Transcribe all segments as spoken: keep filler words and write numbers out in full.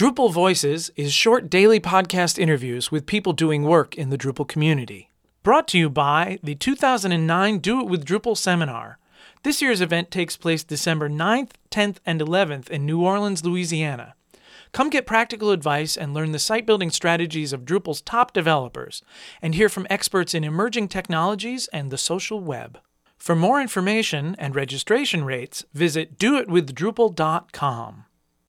Drupal Voices is short daily podcast interviews with people doing work in the Drupal community. Brought to you by the two thousand nine Do It With Drupal seminar. This year's event takes place December ninth, tenth, and eleventh in New Orleans, Louisiana. Come get practical advice and learn the site-building strategies of Drupal's top developers, and hear from experts in emerging technologies and the social web. For more information and registration rates, visit do it with drupal dot com.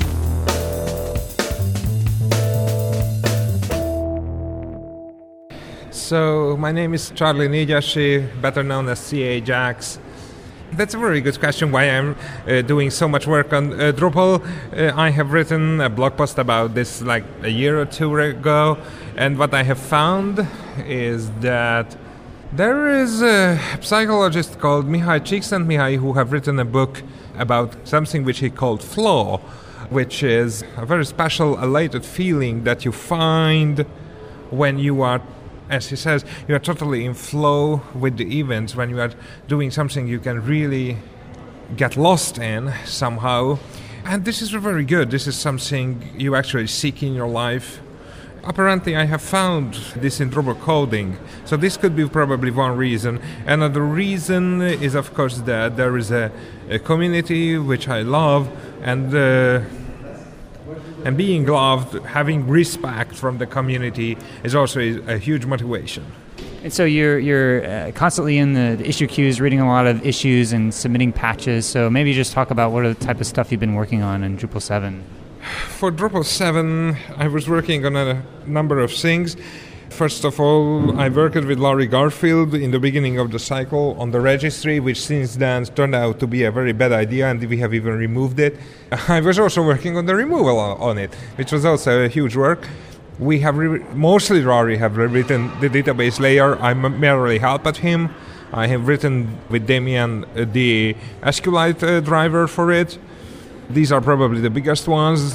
So, my name is Charlie Négyessy, better known as C A Jax. That's a very good question, why I'm uh, doing so much work on uh, Drupal. Uh, I have written a blog post about this like a year or two ago, and what I have found is that there is a psychologist called Mihaly Csikszentmihalyi who have written a book about something which he called flow, which is a very special, elated feeling that you find when you are, as he says, you are totally in flow with the events. When you are doing something you can really get lost in somehow. And this is very good. This is something you actually seek in your life. Apparently I have found this in Drupal coding. So this could be probably one reason. Another reason is, of course, that there is a, a community which I love, and uh, And being loved, having respect from the community is also a, a huge motivation. And so you're you're uh, constantly in the issue queues, reading a lot of issues and submitting patches. So maybe just talk about what are the type of stuff you've been working on in Drupal seven. For Drupal seven, I was working on a number of things. First of all, I worked with Larry Garfield in the beginning of the cycle on the registry, which since then turned out to be a very bad idea, and we have even removed it. I was also working on the removal on it, which was also a huge work. We have re- mostly Larry have rewritten the database layer. I merely helped him. I have written with Damien uh, the SQLite uh, driver for it. These are probably the biggest ones.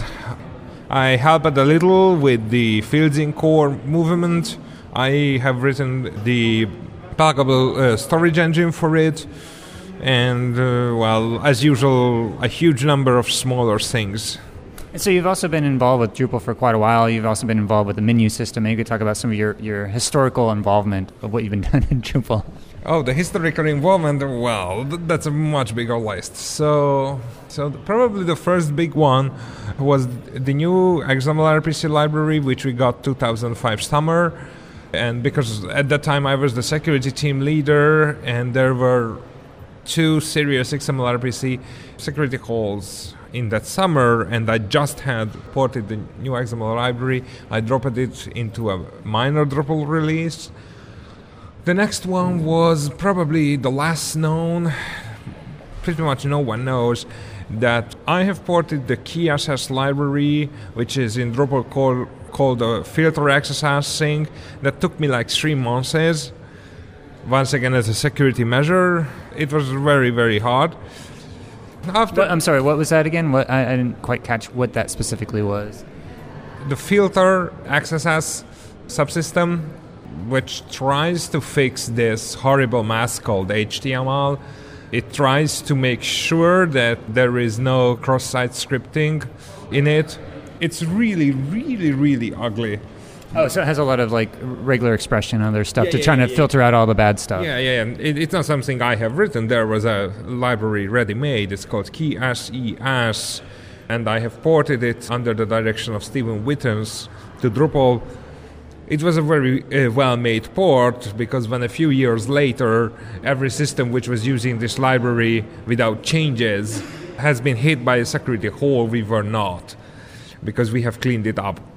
I helped a little with the fields in core movement. I have written the pluggable uh, storage engine for it. And, uh, well, as usual, a huge number of smaller things. And so you've also been involved with Drupal for quite a while. You've also been involved with the menu system. Maybe you could talk about some of your, your historical involvement of what you've been doing in Drupal. Oh, the historical involvement, well, th- that's a much bigger list. So, so th- probably the first big one was the new X M L R P C library, which we got two thousand five summer. And because at that time I was the security team leader, and there were two serious X M L R P C security calls in that summer, and I just had ported the new X M L library. I dropped it into a minor Drupal release. The next one was probably the last known. Pretty much no one knows that I have ported the Key S S library, which is in Drupal called, called the filter X S S thing. That took me like three months. Once again, as a security measure, it was very, very hard. After What, I'm sorry, what was that again? What I, I didn't quite catch what that specifically was. The filter X S S subsystem, which tries to fix this horrible mess called H T M L. It tries to make sure that there is no cross-site scripting in it. It's really, really, really ugly. Oh, so it has a lot of like regular expression and other stuff Yeah, to yeah, trying yeah, to yeah. filter out all the bad stuff. Yeah, yeah, yeah. It, it's not something I have written. There was a library ready-made. It's called Key S E S, and I have ported it under the direction of Stephen Wittens to Drupal. It was a very uh, well-made port, because when a few years later, every system which was using this library without changes has been hit by a security hole, we were not, because we have cleaned it up.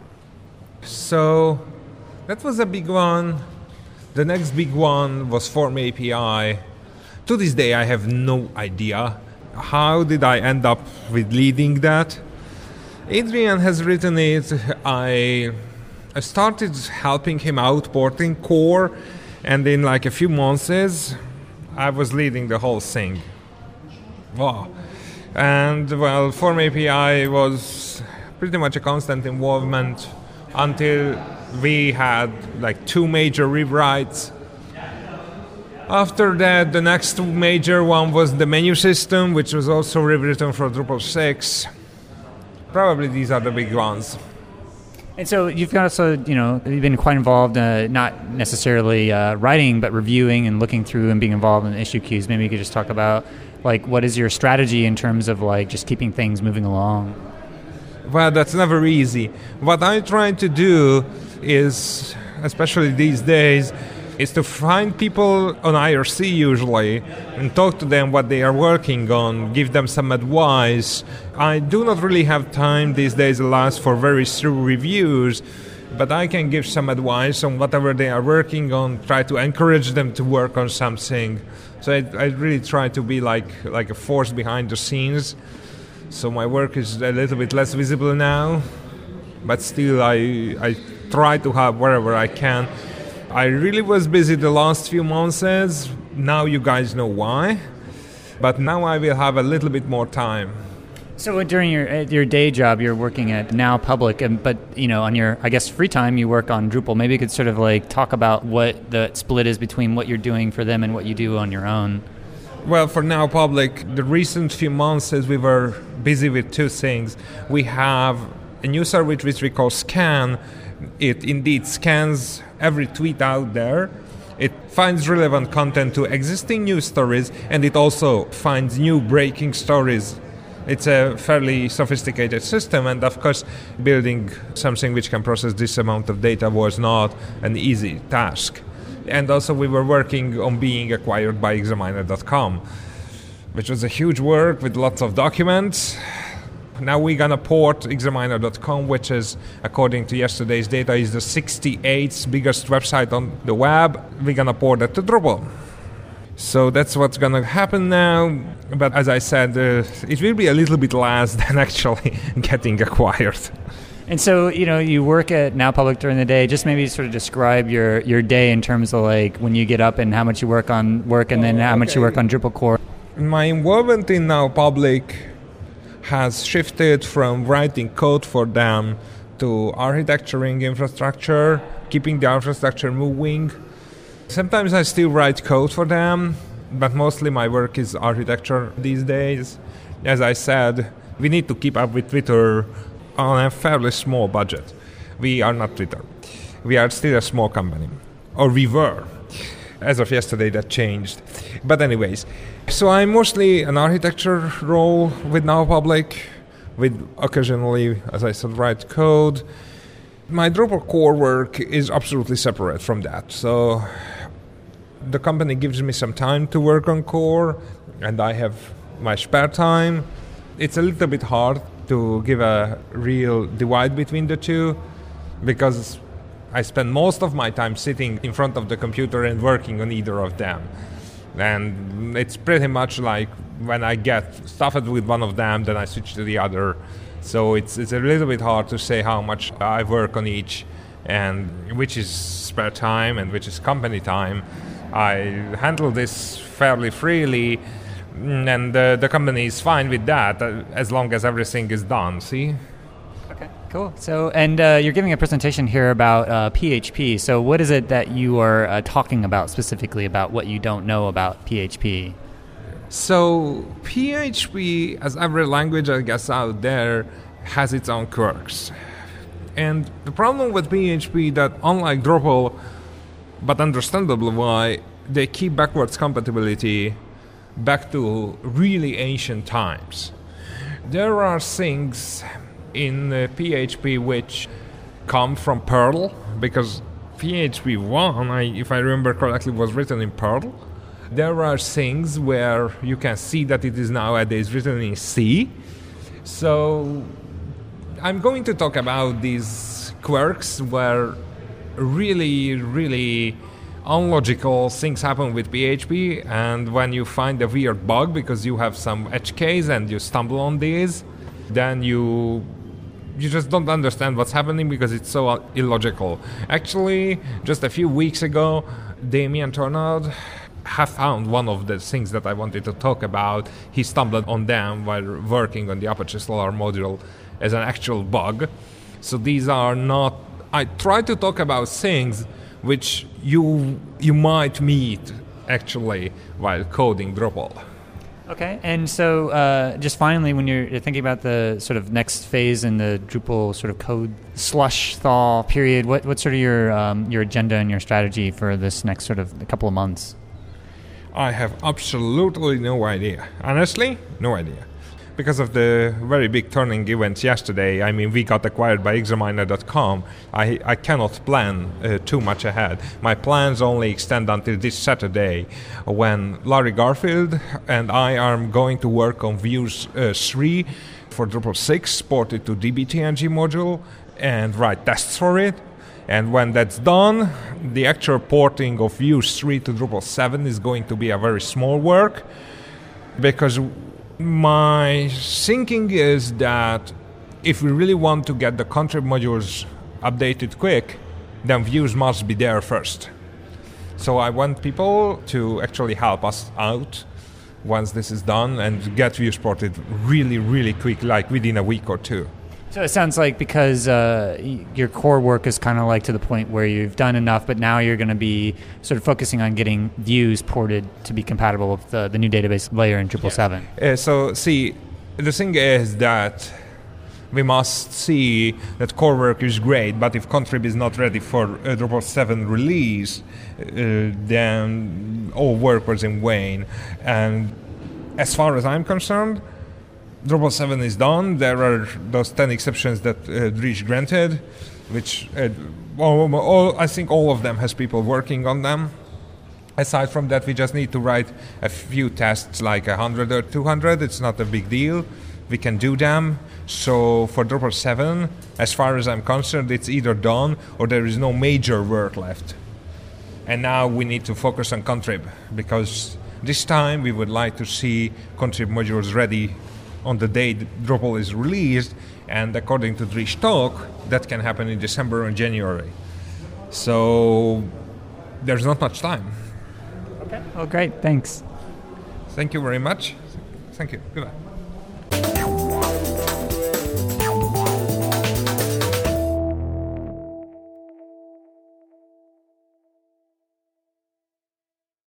So that was a big one. The next big one was Form A P I. To this day, I have no idea. How did I end up with leading that? Adrian has written it. I... I started helping him out porting core, and in like a few months, I was leading the whole thing. Wow. And well, Form A P I was pretty much a constant involvement until we had like two major rewrites. After that, the next major one was the menu system, which was also rewritten for Drupal six. Probably these are the big ones. And so you've also, you know, you've been quite involved, uh, not necessarily uh, writing, but reviewing and looking through and being involved in the issue queues. Maybe you could just talk about, like, what is your strategy in terms of, like, just keeping things moving along? Well, that's never easy. What I try to do is, especially these days, is to find people on I R C usually and talk to them what they are working on, give them some advice. I do not really have time these days, alas, for very thorough reviews, but I can give some advice on whatever they are working on, try to encourage them to work on something. So I, I really try to be like like a force behind the scenes. So my work is a little bit less visible now, but still I I try to have wherever I can. I really was busy the last few months. Now you guys know why. But now I will have a little bit more time. So during your your day job, you're working at Now Public, and but you know on your I guess free time you work on Drupal. Maybe you could sort of like talk about what the split is between what you're doing for them and what you do on your own. Well, for Now Public, the recent few months as we were busy with two things. We have a new service which we call Scan. It indeed scans every tweet out there. It finds relevant content to existing news stories, and it also finds new breaking stories. It's a fairly sophisticated system, and of course, building something which can process this amount of data was not an easy task. And also, we were working on being acquired by Examiner dot com, which was a huge work with lots of documents. Now we're going to port Examiner dot com, which is, according to yesterday's data, is the sixty-eighth biggest website on the web. We're going to port that to Drupal. So that's what's going to happen now. But as I said, uh, it will be a little bit less than actually getting acquired. And so, you know, you work at Now Public during the day. Just maybe sort of describe your, your day in terms of like when you get up and how much you work on work and then how much you work on Drupal core. My involvement in Now Public has shifted from writing code for them to architecturing infrastructure, keeping the infrastructure moving. Sometimes I still write code for them, but mostly my work is architecture these days. As I said, we need to keep up with Twitter on a fairly small budget. We are not Twitter. We are still a small company. Or we were. As of yesterday, that changed. But anyways, so I'm mostly an architecture role with Now Public, with occasionally, as I said, write code. My Drupal core work is absolutely separate from that. So the company gives me some time to work on core, and I have my spare time. It's a little bit hard to give a real divide between the two, because I spend most of my time sitting in front of the computer and working on either of them. And it's pretty much like when I get stuffed with one of them, then I switch to the other. So it's it's a little bit hard to say how much I work on each, and which is spare time and which is company time. I handle this fairly freely, and uh, the company is fine with that uh, as long as everything is done, see? Okay, cool. So, and uh, you're giving a presentation here about uh, P H P. So what is it that you are uh, talking about specifically about what you don't know about P H P? So P H P, as every language I guess out there, has its own quirks. And the problem with P H P that unlike Drupal, but understandably why, they keep backwards compatibility back to really ancient times. There are things in uh, P H P which come from Perl, because P H P one, I, if I remember correctly, was written in Perl. There are things where you can see that it is nowadays written in C. So I'm going to talk about these quirks where really, really unlogical things happen with P H P, and when you find a weird bug because you have some edge case and you stumble on these, then you you just don't understand what's happening because it's so illogical. Actually, just a few weeks ago, Damien Tornard have found one of the things that I wanted to talk about. He stumbled on them while working on the Apache Solar module as an actual bug. So these are not... I try to talk about things which you you might meet actually while coding Drupal. Okay, and so uh, just finally, when you're, you're thinking about the sort of next phase in the Drupal sort of code slush thaw period, what what's sort of your um, your agenda and your strategy for this next sort of couple of months? I have absolutely no idea. Honestly, no idea. Because of the very big turning events yesterday, I mean, we got acquired by examiner dot com. I, I cannot plan uh, too much ahead. My plans only extend until this Saturday, when Larry Garfield and I are going to work on Vue uh, three for Drupal six, ported to D B T N G module, and write tests for it. And when that's done, the actual porting of Vue three to Drupal seven is going to be a very small work, because my thinking is that if we really want to get the contrib modules updated quick, then views must be there first. So I want people to actually help us out once this is done and get views ported really, really quick, like within a week or two. So it sounds like because uh, your core work is kind of like to the point where you've done enough, but now you're going to be sort of focusing on getting views ported to be compatible with the, the new database layer in Drupal seven. Uh, so see, the thing is that we must see that core work is great, but if contrib is not ready for uh, Drupal seven release, uh, then all work was in vain. And as far as I'm concerned, Drupal seven is done. There are those ten exceptions that uh, Dries granted, which uh, all, all, I think all of them has people working on them. Aside from that, we just need to write a few tests, like one hundred or two hundred. It's not a big deal. We can do them. So for Drupal seven, as far as I'm concerned, it's either done or there is no major work left. And now we need to focus on contrib, because this time we would like to see contrib modules ready on the day Drupal is released, and according to Dries' talk, that can happen in December and January. So there's not much time. Okay. Well, great. Thanks. Thank you very much. Thank you. Goodbye.